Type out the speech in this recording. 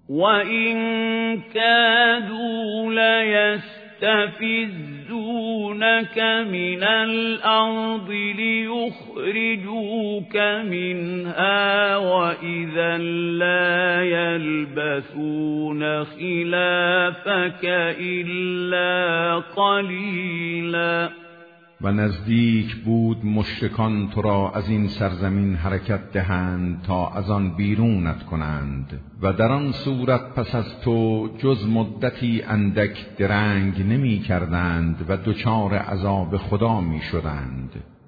وَإِن كَادُوا لَيَسْتَفِزُّونَكَ مِنَ الْأَرْضِ لِيُخْرِجُوكَ مِنْهَا وَإِذًا لَّا يَلْبَثُونَ خِلَافَكَ إِلَّا قَلِيلًا. و نزدیک بود مشرکان تو را از این سرزمین حرکت دهند تا از آن بیرونت کنند و در آن صورت پس از تو جز مدتی اندک درنگ نمی کردند و دچار عذاب خدا می شدند.